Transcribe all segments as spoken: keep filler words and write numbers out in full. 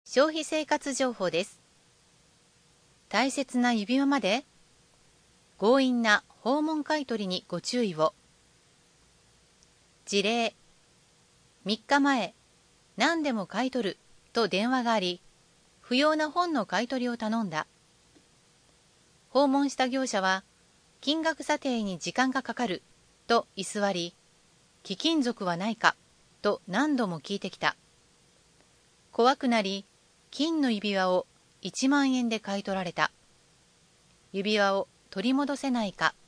消費生活情報です。大切な指輪まで強引な訪問買取にご注意を。事例、みっかまえ、何でも買い取ると電話があり、不要な本の買い取りを頼んだ。訪問した業者は、金額査定に時間がかかると居座り、貴金属はないかと何度も聞いてきた。怖くなり、金の指輪をいちまんえんで買い取られた。指輪を取り戻せないか。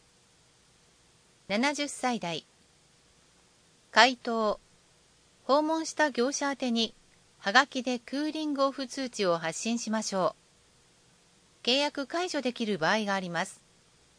ななじゅっさい代。回答。訪問した業者宛てに、はがきでクーリングオフ通知を発信しましょう。契約解除できる場合があります。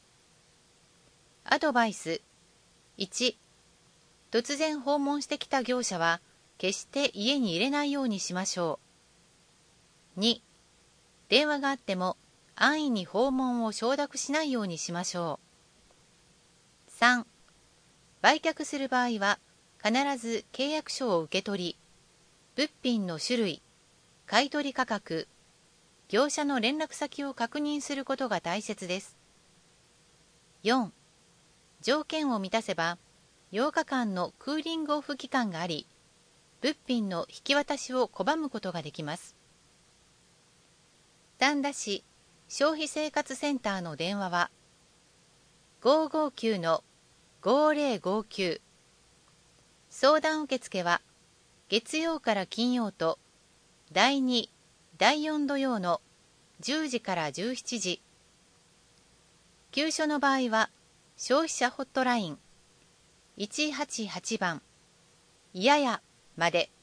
アドバイス。いち、突然訪問してきた業者は、決して家に入れないようにしましょう。に、電話があっても安易に訪問を承諾しないようにしましょう。さん、売却する場合は必ず契約書を受け取り、物品の種類、買取価格、業者の連絡先を確認することが大切です。よん、条件を満たせばようかかんのクーリングオフ期間があり、物品の引き渡しを拒むことができます。丹田市消費生活センターの電話は ごーごーきゅうのごーぜろごーきゅう。相談受付は月曜から金曜とだいに、だいよん土曜のじゅうじからじゅうしちじ。休所の場合は消費者ホットラインいちはちはちばんいややまで。